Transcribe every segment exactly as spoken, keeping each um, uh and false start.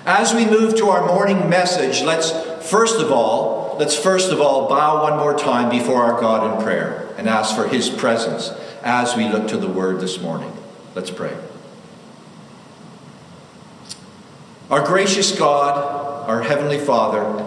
As we move to our morning message, let's first of all, let's first of all bow one more time before our God in prayer and ask for His presence as we look to the Word this morning. Let's pray. Our gracious God, our Heavenly Father,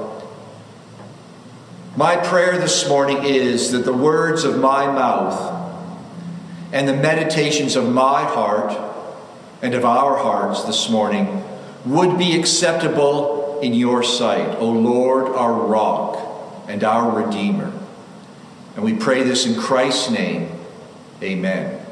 my prayer this morning is that the words of my mouth and the meditations of my heart and of our hearts this morning would be acceptable in your sight, O Lord, our rock and our Redeemer. And we pray this in Christ's name. Amen.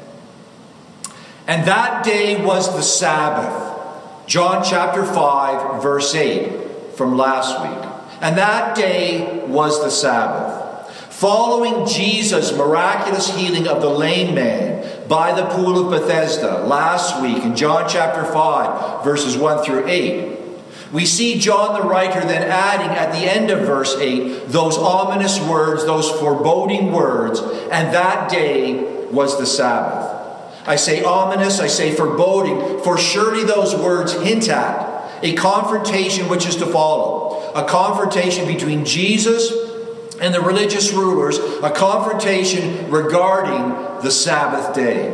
And that day was the Sabbath. John chapter five, verse eight from last week. And that day was the Sabbath. Following Jesus' miraculous healing of the lame man by the pool of Bethesda last week in John chapter five, verses one through eight, we see John the writer then adding at the end of verse eight those ominous words, those foreboding words, and that day was the Sabbath. I say ominous, I say foreboding, for surely those words hint at a confrontation which is to follow. A confrontation between Jesus and the religious rulers. A confrontation regarding the Sabbath day.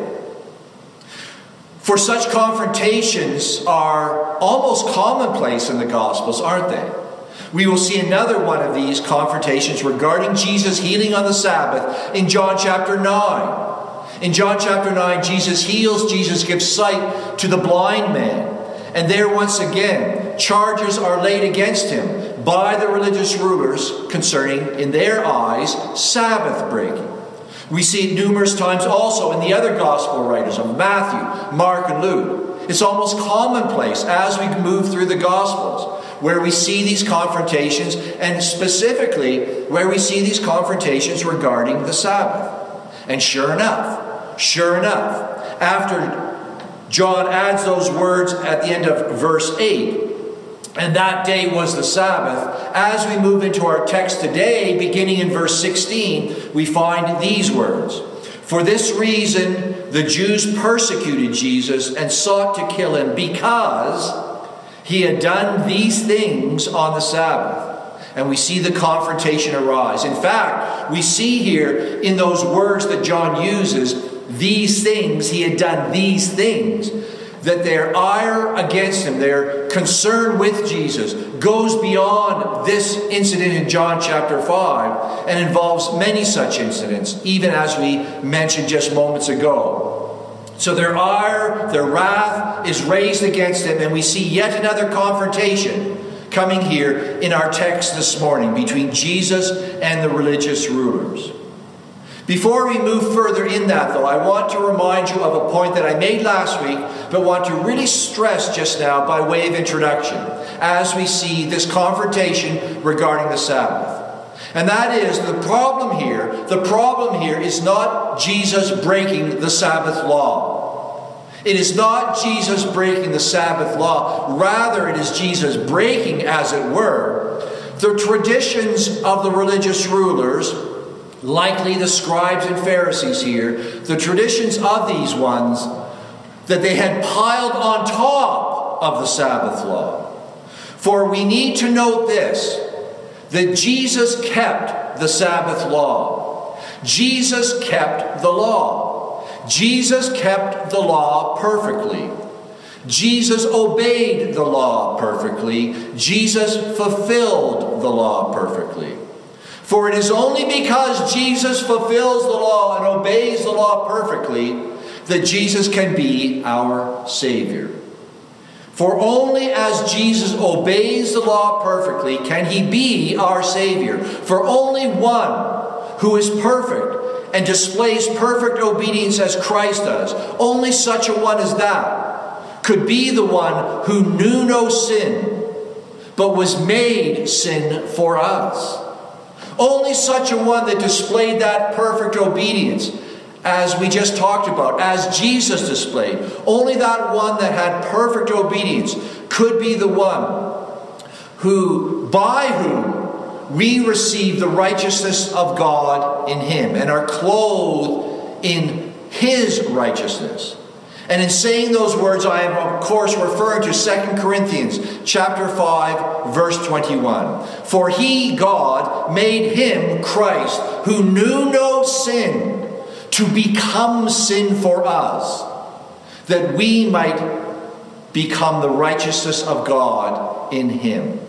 For such confrontations are almost commonplace in the Gospels, aren't they? We will see another one of these confrontations regarding Jesus healing on the Sabbath in John chapter nine. In John chapter nine, Jesus heals, Jesus gives sight to the blind man. And there once again, charges are laid against him by the religious rulers concerning, in their eyes, Sabbath breaking. We see it numerous times also in the other gospel writers of Matthew, Mark, and Luke. It's almost commonplace as we move through the Gospels, where we see these confrontations, and specifically where we see these confrontations regarding the Sabbath. And sure enough, sure enough, after John adds those words at the end of verse eight, and that day was the Sabbath, as we move into our text today, beginning in verse sixteen, we find these words. For this reason, the Jews persecuted Jesus and sought to kill him because he had done these things on the Sabbath. And we see the confrontation arise. In fact, we see here in those words that John uses, these things, he had done these things, that their ire against him, their concern with Jesus, goes beyond this incident in John chapter five and involves many such incidents, even as we mentioned just moments ago. So their ire, their wrath is raised against him, and we see yet another confrontation coming here in our text this morning between Jesus and the religious rulers. Before we move further in that, though, I want to remind you of a point that I made last week, but want to really stress just now by way of introduction, as we see this confrontation regarding the Sabbath. And that is, the problem here, the problem here is not Jesus breaking the Sabbath law. It is not Jesus breaking the Sabbath law. Rather, it is Jesus breaking, as it were, the traditions of the religious rulers, likely the scribes and Pharisees here, the traditions of these ones that they had piled on top of the Sabbath law. For we need to note this, that Jesus kept the Sabbath law. Jesus kept the law. Jesus kept the law perfectly. Jesus obeyed the law perfectly. Jesus fulfilled the law perfectly. For it is only because Jesus fulfills the law and obeys the law perfectly that Jesus can be our Savior. For only as Jesus obeys the law perfectly can He be our Savior. For only one who is perfect and displays perfect obedience as Christ does, only such a one as that could be the one who knew no sin, but was made sin for us. Only such a one that displayed that perfect obedience, as we just talked about, as Jesus displayed. Only that one that had perfect obedience could be the one who, by whom we receive the righteousness of God in Him and are clothed in His righteousness. And in saying those words, I am of course referring to Second Corinthians chapter five, verse twenty-one. For he, God, made him, Christ, who knew no sin, to become sin for us, that we might become the righteousness of God in him.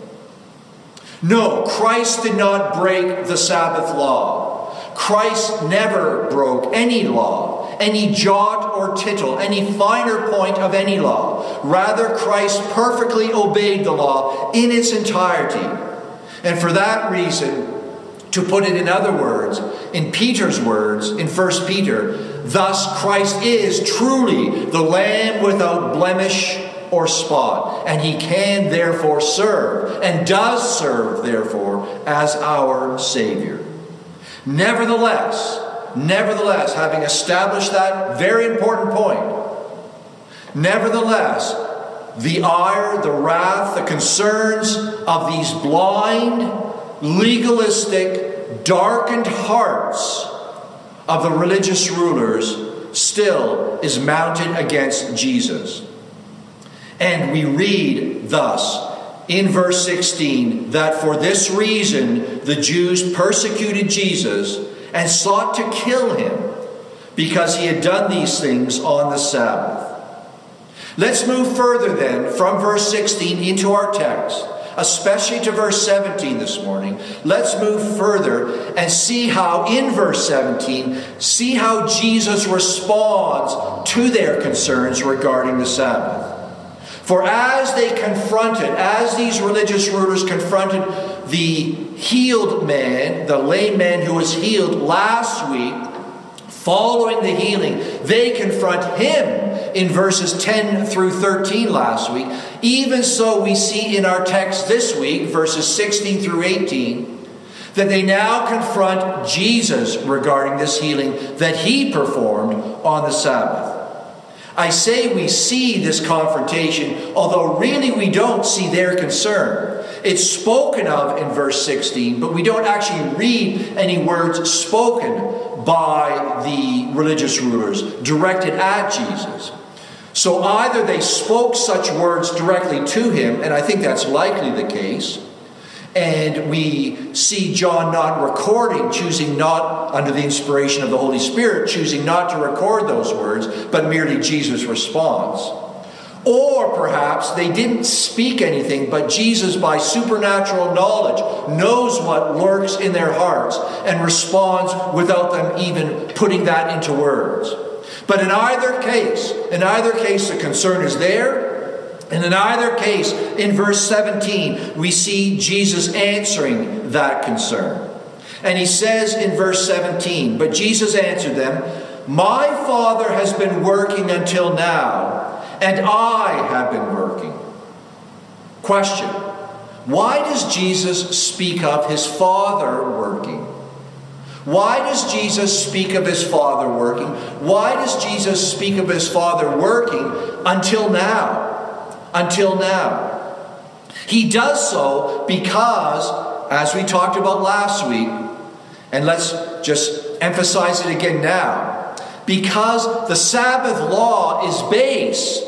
No, Christ did not break the Sabbath law. Christ never broke any law, any jot or tittle, any finer point of any law. Rather, Christ perfectly obeyed the law in its entirety. And for that reason, to put it in other words, in Peter's words, in First Peter, thus Christ is truly the Lamb without blemish or spot, and he can therefore serve, and does serve therefore, as our Savior. Nevertheless, nevertheless, having established that very important point, nevertheless, the ire, the wrath, the concerns of these blind, legalistic, darkened hearts of the religious rulers still is mounted against Jesus. And we read thus in verse sixteen that for this reason the Jews persecuted Jesus and sought to kill him because he had done these things on the Sabbath. Let's move further then from verse sixteen into our text, especially to verse seventeen this morning. Let's move further and see how in verse seventeen, see how Jesus responds to their concerns regarding the Sabbath. For as they confronted, as these religious rulers confronted the healed man, the lame man who was healed last week, following the healing, they confront him in verses ten through thirteen last week. Even so, we see in our text this week, verses sixteen through eighteen, that they now confront Jesus regarding this healing that he performed on the Sabbath. I say we see this confrontation, although really we don't see their concern. It's spoken of in verse sixteen, but we don't actually read any words spoken by the religious rulers directed at Jesus. So either they spoke such words directly to him, and I think that's likely the case, and we see John not recording, choosing not, under the inspiration of the Holy Spirit, choosing not to record those words, but merely Jesus' response. Or perhaps they didn't speak anything, but Jesus, by supernatural knowledge, knows what lurks in their hearts and responds without them even putting that into words. But in either case, in either case, the concern is there. And in either case, in verse seventeen, we see Jesus answering that concern. And he says in verse seventeen, but Jesus answered them, my Father has been working until now, and I have been working. Question: why does Jesus speak of his Father working? Why does Jesus speak of his Father working? Why does Jesus speak of his Father working until now? Until now. He does so because, as we talked about last week, and let's just emphasize it again now, because the Sabbath law is based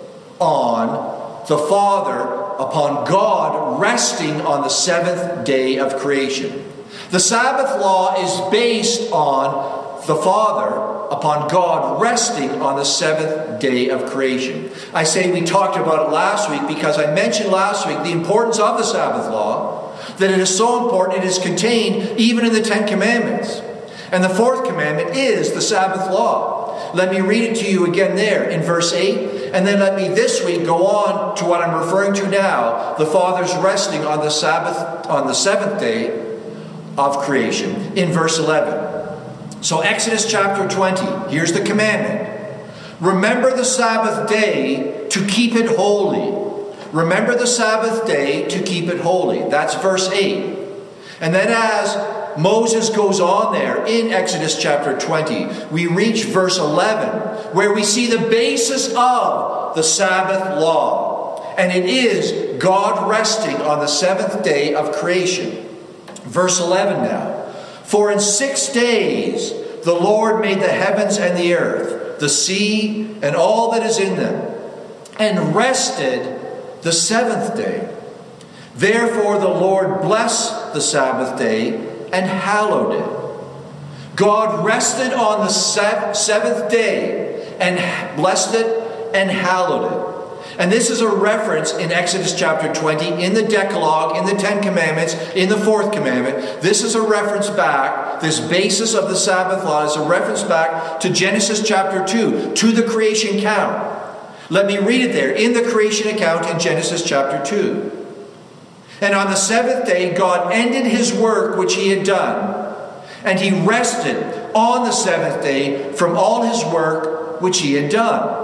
on the Father, upon God resting on the seventh day of creation. The Sabbath law is based on the Father, upon God resting on the seventh day of creation. I say we talked about it last week because I mentioned last week the importance of the Sabbath law, that it is so important it is contained even in the Ten Commandments. And the fourth commandment is the Sabbath law. Let me read it to you again there in verse eight, and then let me this week go on to what I'm referring to now, the Father's resting on the Sabbath, on the seventh day of creation, in verse eleven. So Exodus chapter twenty, here's the commandment. Remember the Sabbath day to keep it holy. Remember the Sabbath day to keep it holy. That's verse eight. And then as Moses goes on there in Exodus chapter twenty, we reach verse eleven, where we see the basis of the Sabbath law. And it is God resting on the seventh day of creation. Verse eleven now. For in six days the Lord made the heavens and the earth, earth, the sea, and all that is in them, and rested the seventh day. Therefore the Lord blessed the Sabbath day and hallowed it. God rested on the seventh day and blessed it and hallowed it. And this is a reference in Exodus chapter twenty, in the Decalogue, in the Ten Commandments, in the Fourth Commandment. This is a reference back, this basis of the Sabbath law is a reference back to Genesis chapter two, to the creation account. Let me read it there, in the creation account in Genesis chapter two. And on the seventh day, God ended his work which he had done, and he rested on the seventh day from all his work which he had done.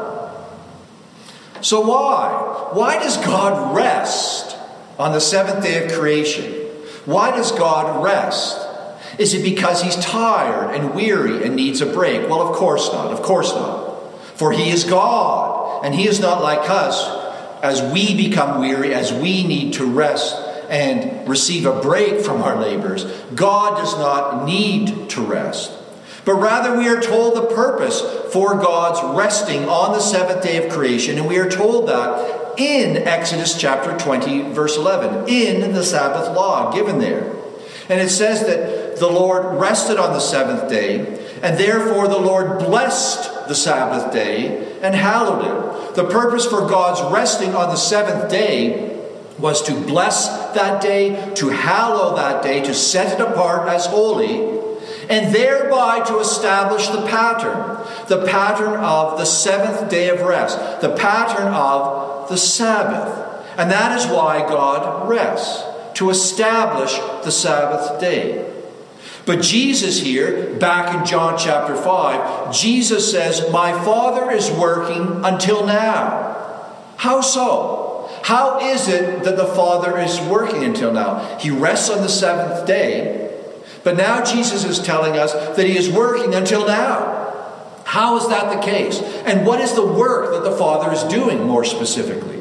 So why? Why does God rest on the seventh day of creation? Why does God rest? Is it because he's tired and weary and needs a break? Well, of course not. Of course not. For he is God, and he is not like us. As we become weary, as we need to rest and receive a break from our labors, God does not need to rest. But rather we are told the purpose for God's resting on the seventh day of creation. And we are told that in Exodus chapter twenty, verse eleven, in the Sabbath law given there. And it says that the Lord rested on the seventh day, and therefore the Lord blessed the Sabbath day and hallowed it. The purpose for God's resting on the seventh day was to bless that day, to hallow that day, to set it apart as holy, and thereby to establish the pattern, the pattern of the seventh day of rest, the pattern of the Sabbath. And that is why God rests, to establish the Sabbath day. But Jesus here, back in John chapter five, Jesus says, "My Father is working until now." How so? How is it that the Father is working until now? He rests on the seventh day, but now Jesus is telling us that he is working until now. How is that the case? And what is the work that the Father is doing more specifically?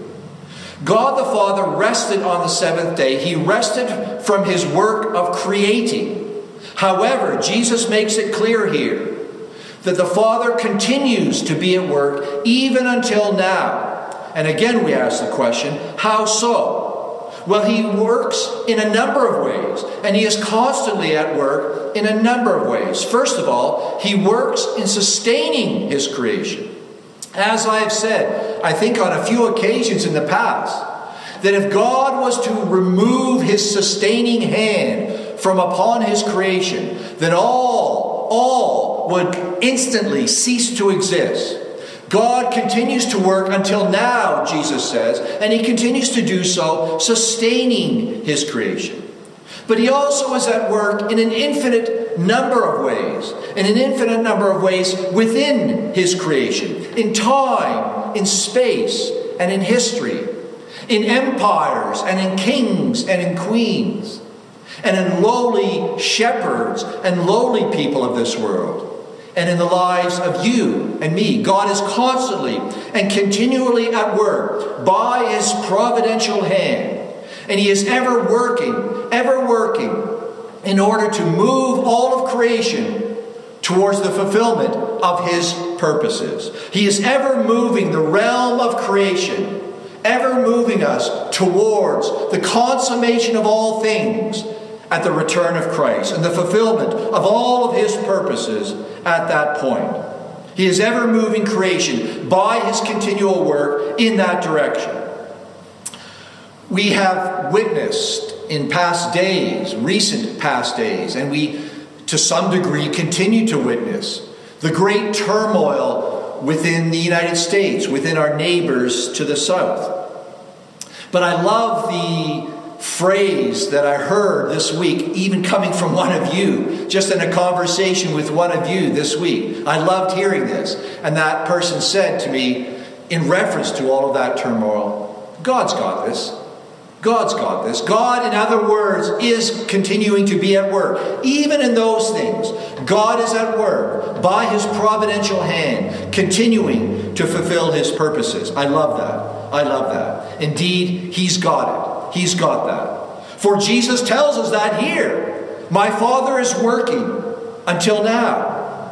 God the Father rested on the seventh day. He rested from his work of creating. However, Jesus makes it clear here that the Father continues to be at work even until now. And again we ask the question, how so? Well, he works in a number of ways, and he is constantly at work in a number of ways. First of all, he works in sustaining his creation. As I have said, I think on a few occasions in the past, that if God was to remove his sustaining hand from upon his creation, then all, all would instantly cease to exist. God continues to work until now, Jesus says, and he continues to do so, sustaining his creation. But he also is at work in an infinite number of ways, in an infinite number of ways within his creation, in time, in space, and in history, in empires, and in kings, and in queens, and in lowly shepherds and lowly people of this world, and in the lives of you and me. God is constantly and continually at work by his providential hand. And he is ever working, ever working in order to move all of creation towards the fulfillment of his purposes. He is ever moving the realm of creation, ever moving us towards the consummation of all things at the return of Christ and the fulfillment of all of his purposes at that point. He is ever moving creation by his continual work in that direction. We have witnessed in past days, recent past days, and we to some degree continue to witness the great turmoil within the United States, within our neighbors to the south. But I love the phrase that I heard this week, even coming from one of you, just in a conversation with one of you this week. I loved hearing this. And that person said to me, in reference to all of that turmoil, God's got this. God's got this. God, in other words, is continuing to be at work. Even in those things, God is at work by his providential hand, continuing to fulfill his purposes. I love that. I love that. Indeed, he's got it. He's got that. For Jesus tells us that here. My Father is working until now.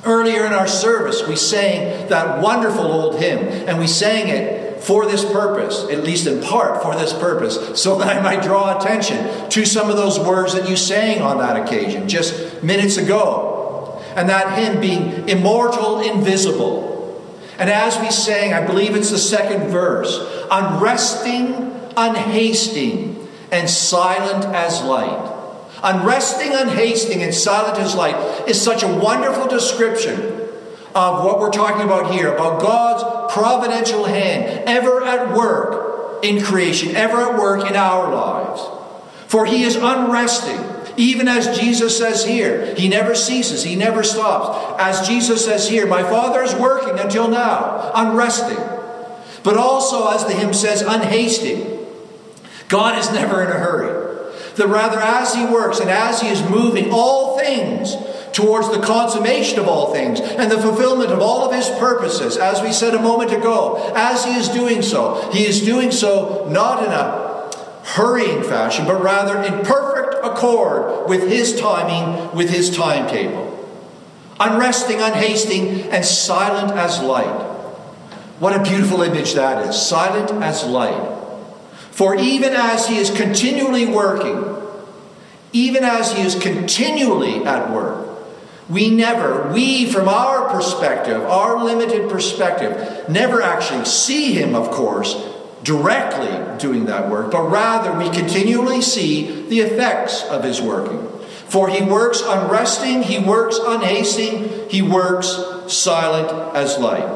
Earlier in our service, we sang that wonderful old hymn, and we sang it for this purpose, at least in part for this purpose, so that I might draw attention to some of those words that you sang on that occasion just minutes ago. And that hymn being immortal, invisible. And as we sang, I believe it's the second verse, unresting, unhasting, and silent as light. Unresting, unhasting, and silent as light is such a wonderful description of what we're talking about here, about God's providential hand, ever at work in creation, ever at work in our lives. For He is unresting, even as Jesus says here. He never ceases, He never stops. As Jesus says here, my Father is working until now, unresting. But also, as the hymn says, unhasting. God is never in a hurry. That rather, as He works and as He is moving all things towards the consummation of all things and the fulfillment of all of His purposes, as we said a moment ago, as He is doing so, He is doing so not in a hurrying fashion, but rather in perfect accord with His timing, with His timetable. Unresting, unhasting, and silent as light. What a beautiful image that is. Silent as light. For even as He is continually working, even as He is continually at work, we never, we from our perspective, our limited perspective, never actually see Him, of course, directly doing that work, but rather we continually see the effects of His working. For He works unresting, He works unhasting, He works silent as light.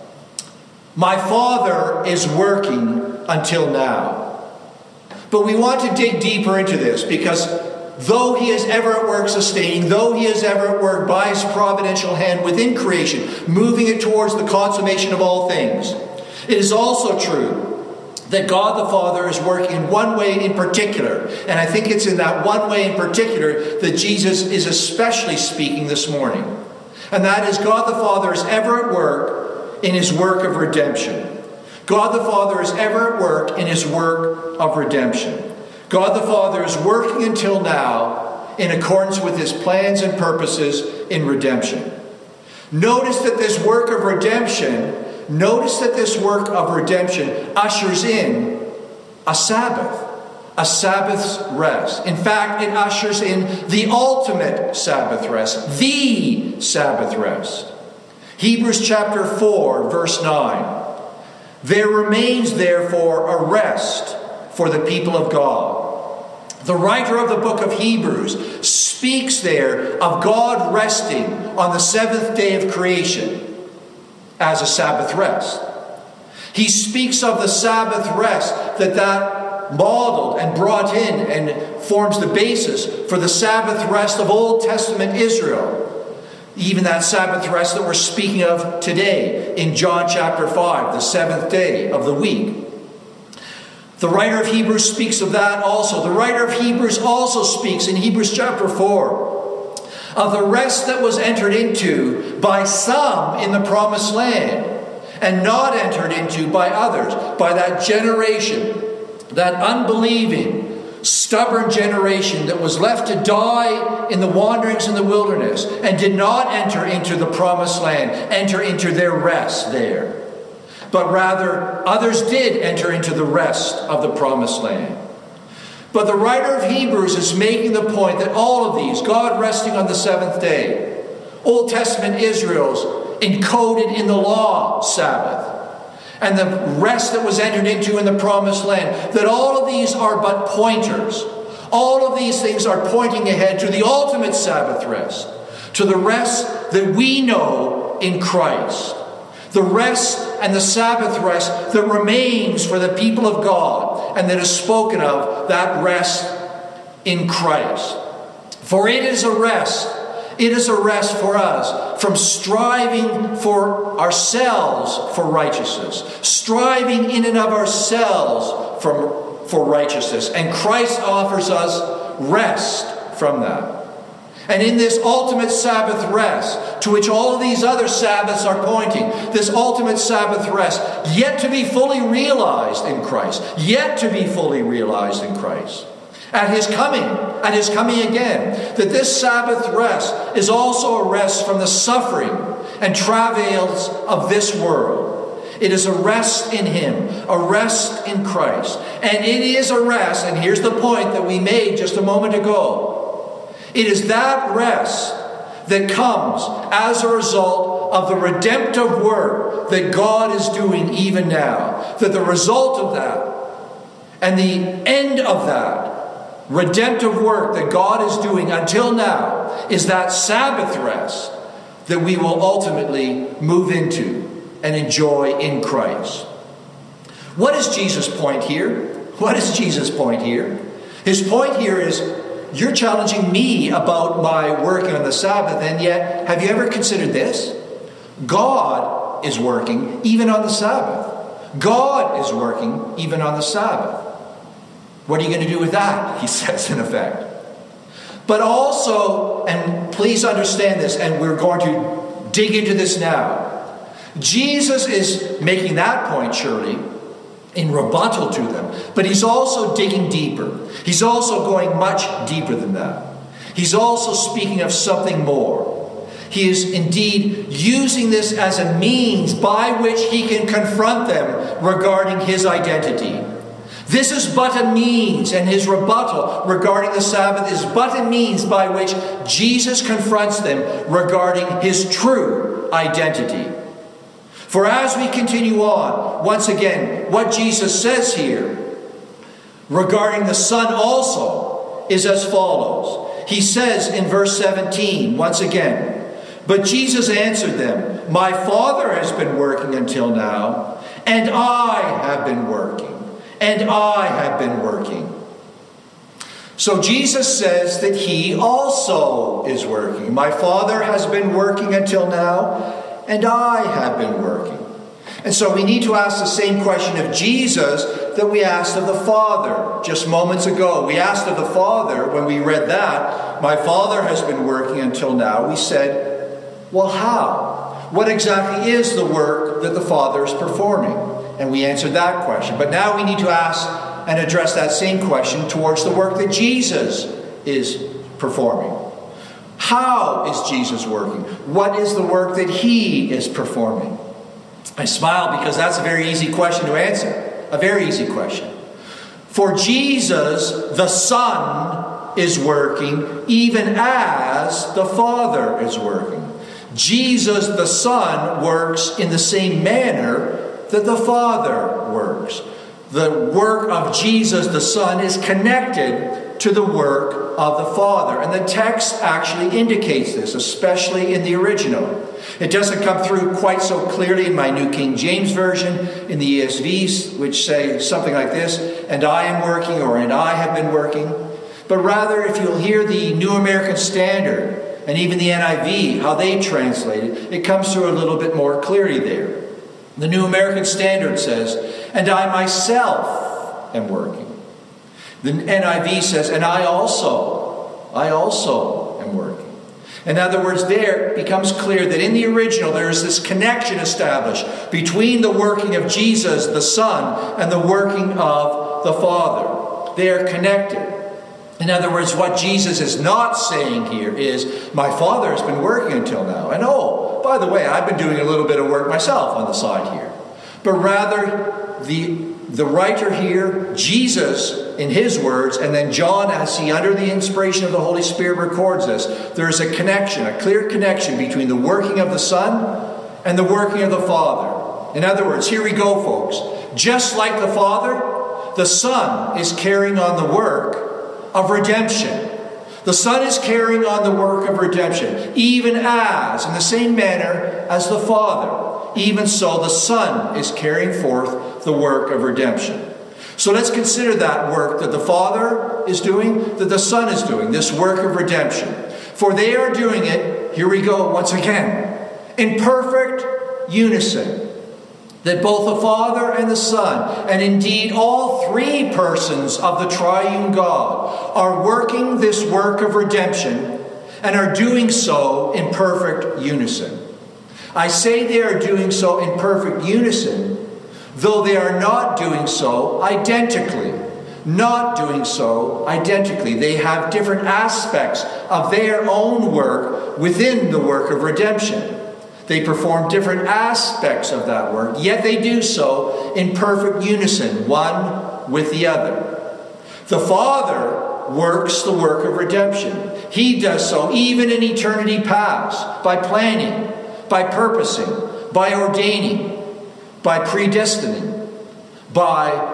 My Father is working until now. But we want to dig deeper into this, because though He is ever at work sustaining, though He is ever at work by His providential hand within creation, moving it towards the consummation of all things, it is also true that God the Father is working in one way in particular. And I think it's in that one way in particular that Jesus is especially speaking this morning. And that is, God the Father is ever at work in His work of redemption. God the Father is ever at work in His work of redemption. God the Father is working until now in accordance with His plans and purposes in redemption. Notice that this work of redemption, notice that this work of redemption ushers in a Sabbath, a Sabbath's rest. In fact, it ushers in the ultimate Sabbath rest, the Sabbath rest. Hebrews chapter four, verse nine. There remains, therefore, a rest for the people of God. The writer of the book of Hebrews speaks there of God resting on the seventh day of creation as a Sabbath rest. He speaks of the Sabbath rest that that modeled and brought in and forms the basis for the Sabbath rest of Old Testament Israel. Even that Sabbath rest that we're speaking of today in John chapter five, the seventh day of the week. The writer of Hebrews speaks of that also. The writer of Hebrews also speaks in Hebrews chapter four of the rest that was entered into by some in the promised land and not entered into by others, by that generation, that unbelieving, stubborn generation that was left to die in the wanderings in the wilderness and did not enter into the promised land, enter into their rest there. But rather, others did enter into the rest of the promised land. But the writer of Hebrews is making the point that all of these, God resting on the seventh day, Old Testament Israel's encoded in the law Sabbath, and the rest that was entered into in the promised land, that all of these are but pointers. All of these things are pointing ahead to the ultimate Sabbath rest, to the rest that we know in Christ. The rest and the Sabbath rest that remains for the people of God, and that is spoken of, that rest in Christ. For it is a rest, it is a rest for us from striving for ourselves for righteousness, striving in and of ourselves from, for righteousness. And Christ offers us rest from that. And in this ultimate Sabbath rest, to which all of these other Sabbaths are pointing, this ultimate Sabbath rest, yet to be fully realized in Christ, yet to be fully realized in Christ. At his coming, at his coming again, that this Sabbath rest is also a rest from the suffering and travails of this world. It is a rest in him, a rest in Christ. And it is a rest, and here's the point that we made just a moment ago. It is that rest that comes as a result of the redemptive work that God is doing even now. That the result of that and the end of that redemptive work that God is doing until now is that Sabbath rest that we will ultimately move into and enjoy in Christ. What is Jesus' point here? What is Jesus' point here? His point here is, you're challenging me about my working on the Sabbath, and yet, have you ever considered this? God is working even on the Sabbath. God is working even on the Sabbath. What are you going to do with that? He says, in effect. But also, and please understand this, and we're going to dig into this now. Jesus is making that point, surely, in rebuttal to them. But he's also digging deeper. He's also going much deeper than that. He's also speaking of something more. He is indeed using this as a means by which he can confront them regarding his identity. This is but a means, and his rebuttal regarding the Sabbath is but a means by which Jesus confronts them regarding his true identity. For as we continue on, once again, what Jesus says here regarding the Son also is as follows. He says in verse seventeen, once again, "But Jesus answered them, My Father has been working until now, and I have been working. And I have been working." So Jesus says that he also is working. My Father has been working until now, and I have been working. And so we need to ask the same question of Jesus that we asked of the Father just moments ago. We asked of the Father, when we read that, my Father has been working until now. We said, well, how? What exactly is the work that the Father is performing? And we answered that question. But now we need to ask and address that same question towards the work that Jesus is performing. How is Jesus working? What is the work that he is performing? I smile because that's a very easy question to answer. A very easy question. For Jesus, the Son is working even as the Father is working. Jesus, the Son, works in the same manner that the Father works. The work of Jesus, the Son, is connected to the work of the Father. And the text actually indicates this, especially in the original. It doesn't come through quite so clearly in my New King James Version, in the E S V, which say something like this, "And I am working," or "and I have been working." But rather, if you'll hear the New American Standard, and even the N I V, how they translate it, it comes through a little bit more clearly there. The New American Standard says, "And I myself am working." The N I V says, "And I also, I also am working." In other words, there it becomes clear that in the original there is this connection established between the working of Jesus, the Son, and the working of the Father. They are connected. In other words, what Jesus is not saying here is, my Father has been working until now. And oh, by the way, I've been doing a little bit of work myself on the side here. But rather, the, the writer here, Jesus, in his words, and then John, as he, under the inspiration of the Holy Spirit, records this, there is a connection, a clear connection between the working of the Son and the working of the Father. In other words, here we go, folks. Just like the Father, the Son is carrying on the work of redemption. The Son is carrying on the work of redemption, even as, in the same manner as the Father. Even so, the Son is carrying forth the work of redemption. So let's consider that work that the Father is doing, that the Son is doing, this work of redemption. For they are doing it, here we go once again, in perfect unison. That both the Father and the Son, and indeed all three persons of the triune God, are working this work of redemption and are doing so in perfect unison. I say they are doing so in perfect unison, though they are not doing so identically. not doing so identically. They have different aspects of their own work within the work of redemption. They perform different aspects of that work, yet they do so in perfect unison, one with the other. The Father works the work of redemption. He does so even in eternity past, by planning, by purposing, by ordaining, by predestining, by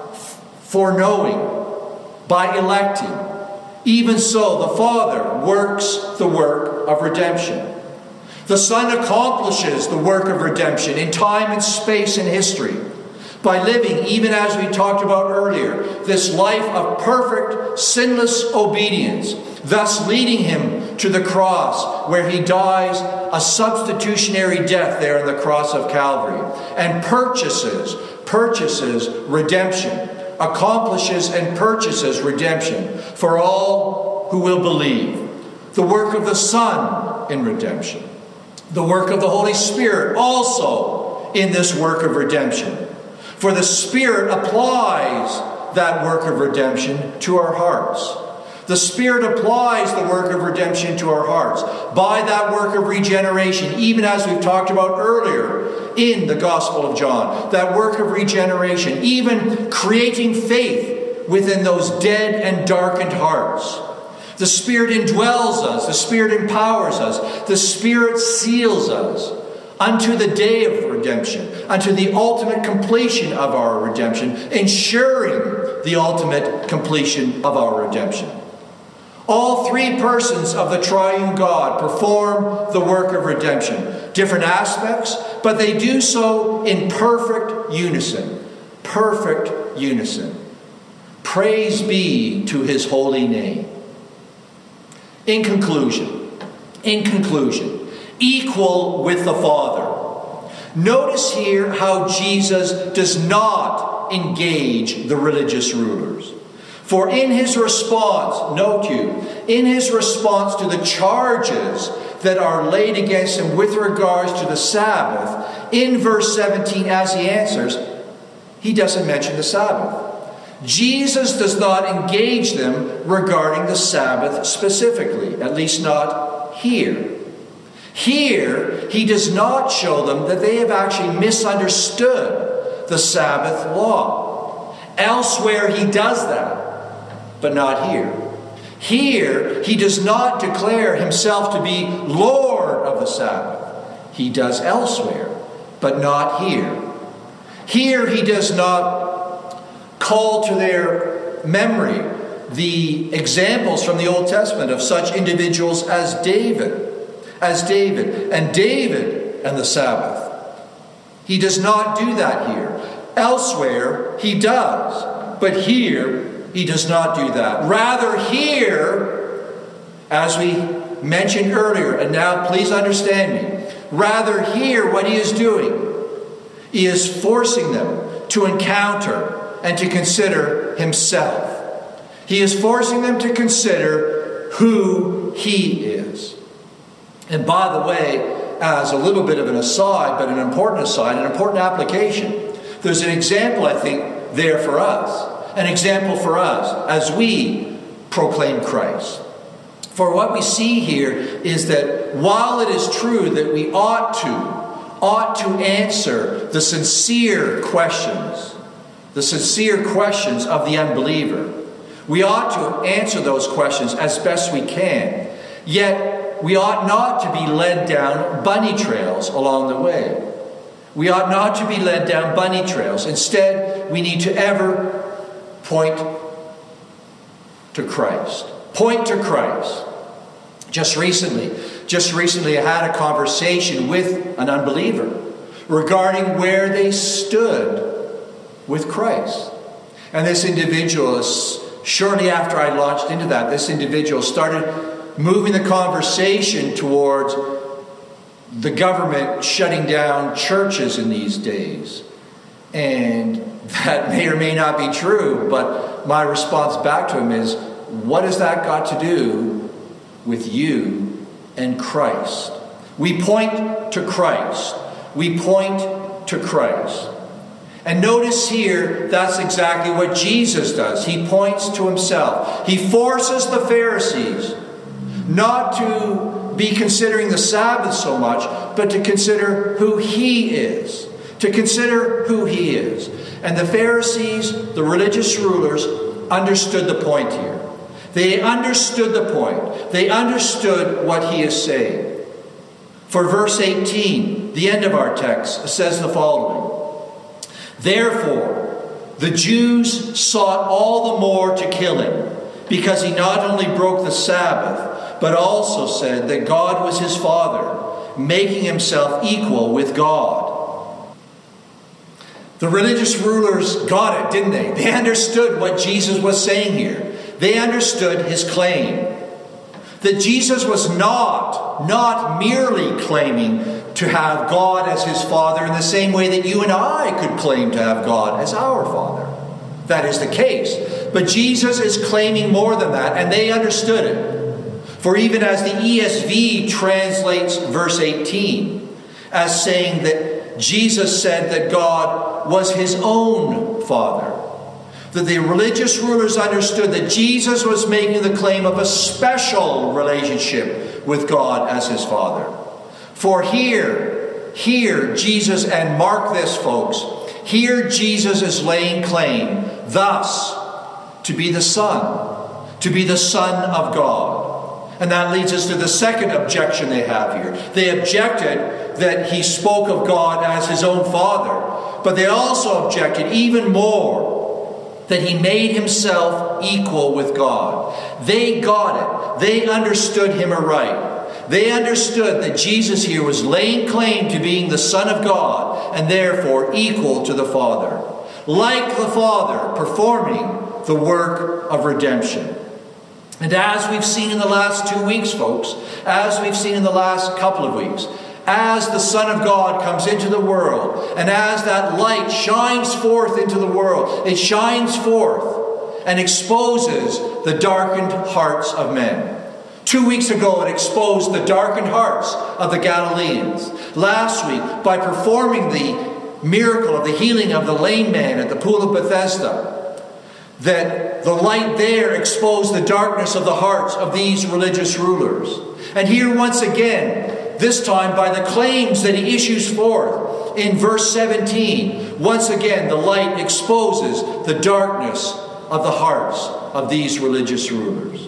foreknowing, by electing. Even so, the Father works the work of redemption. The Son accomplishes the work of redemption in time and space and history by living, even as we talked about earlier, this life of perfect, sinless obedience, thus leading him to the cross where he dies a substitutionary death there on the cross of Calvary and purchases, purchases redemption, accomplishes and purchases redemption for all who will believe. The work of the Son in redemption. The work of the Holy Spirit also in this work of redemption. For the Spirit applies that work of redemption to our hearts. The Spirit applies the work of redemption to our hearts by that work of regeneration, even as we've talked about earlier in the Gospel of John. That work of regeneration, even creating faith within those dead and darkened hearts. The Spirit indwells us. The Spirit empowers us. The Spirit seals us unto the day of redemption, unto the ultimate completion of our redemption, ensuring the ultimate completion of our redemption. All three persons of the triune God perform the work of redemption. Different aspects, but they do so in perfect unison. Perfect unison. Praise be to his holy name. In conclusion, in conclusion, equal with the Father. Notice here how Jesus does not engage the religious rulers. For in his response, note you, in his response to the charges that are laid against him with regards to the Sabbath, in verse seventeen as he answers, he doesn't mention the Sabbath. Jesus does not engage them regarding the Sabbath specifically, at least not here. Here, he does not show them that they have actually misunderstood the Sabbath law. Elsewhere, he does that, but not here. Here, he does not declare himself to be Lord of the Sabbath. He does elsewhere, but not here. Here, he does not call to their memory the examples from the Old Testament of such individuals as David, as David, and David and the Sabbath. He does not do that here. Elsewhere, he does, but here, he does not do that. Rather, here, as we mentioned earlier, and now please understand me, rather here, what he is doing, he is forcing them to encounter and to consider himself. He is forcing them to consider who he is. And by the way, as a little bit of an aside, but an important aside, an important application, there's an example, I think, there for us. An example for us as we proclaim Christ. For what we see here is that while it is true that we ought to, ought to answer the sincere questions, the sincere questions of the unbeliever. We ought to answer those questions as best we can. Yet, we ought not to be led down bunny trails along the way. We ought not to be led down bunny trails. Instead, we need to ever point to Christ. Point to Christ. Just recently, just recently I had a conversation with an unbeliever regarding where they stood with Christ. And this individual, is, shortly after I launched into that, this individual started moving the conversation towards the government shutting down churches in these days. And that may or may not be true, but my response back to him is, what has that got to do with you and Christ? We point to Christ. We point to Christ. And notice here, that's exactly what Jesus does. He points to himself. He forces the Pharisees not to be considering the Sabbath so much, but to consider who he is. To consider who he is. And the Pharisees, the religious rulers, understood the point here. They understood the point. They understood what he is saying. For verse eighteen, the end of our text, says the following. Therefore, the Jews sought all the more to kill him, because he not only broke the Sabbath, but also said that God was his Father, making himself equal with God. The religious rulers got it, didn't they? They understood what Jesus was saying here. They understood his claim. That Jesus was not, not merely claiming to have God as his Father in the same way that you and I could claim to have God as our Father. That is the case. But Jesus is claiming more than that, and they understood it. For even as the E S V translates verse eighteen as saying that Jesus said that God was his own Father, that the religious rulers understood that Jesus was making the claim of a special relationship with God as his Father. For here, here Jesus, and mark this folks, here Jesus is laying claim thus to be the Son, to be the Son of God. And that leads us to the second objection they have here. They objected that he spoke of God as his own Father, but they also objected even more that he made himself equal with God. They got it. They understood him aright. They understood that Jesus here was laying claim to being the Son of God and therefore equal to the Father. Like the Father, performing the work of redemption. And as we've seen in the last two weeks, folks, as we've seen in the last couple of weeks, as the Son of God comes into the world, and as that light shines forth into the world, it shines forth and exposes the darkened hearts of men. Two weeks ago, it exposed the darkened hearts of the Galileans. Last week, by performing the miracle of the healing of the lame man at the pool of Bethesda, that the light there exposed the darkness of the hearts of these religious rulers. And here once again, this time by the claims that he issues forth in verse seventeen, once again the light exposes the darkness of the hearts of these religious rulers.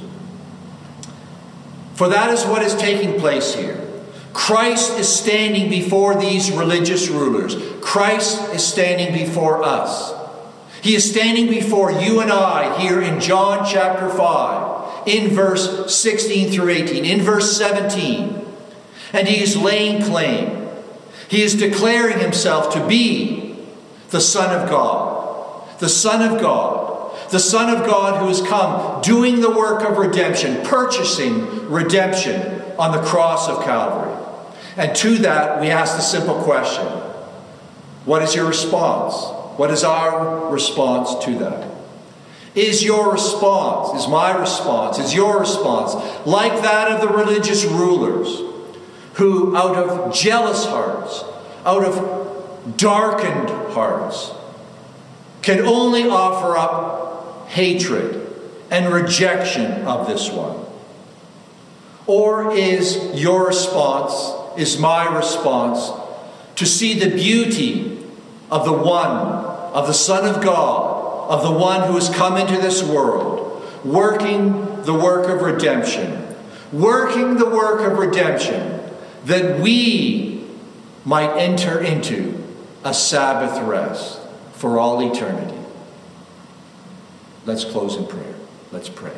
For that is what is taking place here. Christ is standing before these religious rulers. Christ is standing before us. He is standing before you and I here in John chapter five, in verse sixteen through eighteen, in verse seventeen. And he is laying claim. He is declaring himself to be the Son of God. The Son of God. The Son of God who has come doing the work of redemption, purchasing redemption on the cross of Calvary. And to that we ask the simple question, what is your response? What is our response to that? Is your response, is my response, is your response like that of the religious rulers who out of jealous hearts, out of darkened hearts, can only offer up hatred and rejection of this one? Or is your response, is my response, to see the beauty of the one, of the Son of God, of the one who has come into this world, working the work of redemption, working the work of redemption, that we might enter into a Sabbath rest for all eternity. Let's close in prayer. Let's pray.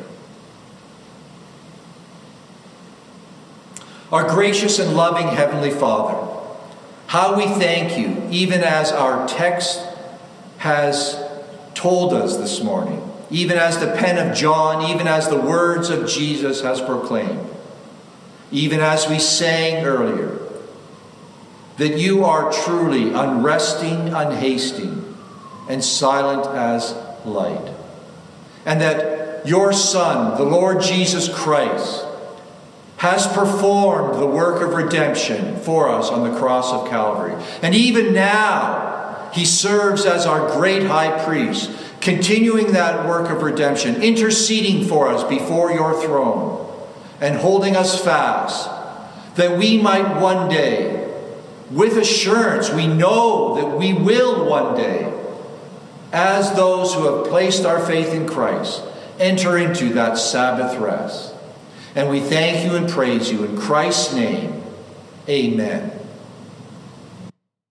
Our gracious and loving Heavenly Father, how we thank you, even as our text has told us this morning, even as the pen of John, even as the words of Jesus has proclaimed, even as we sang earlier, that you are truly unresting, unhasting, and silent as light. And that your Son, the Lord Jesus Christ, has performed the work of redemption for us on the cross of Calvary. And even now, He serves as our great high priest, continuing that work of redemption, interceding for us before your throne, and holding us fast, that we might one day, with assurance, we know that we will one day, as those who have placed our faith in Christ, enter into that Sabbath rest. And we thank you and praise you in Christ's name. Amen.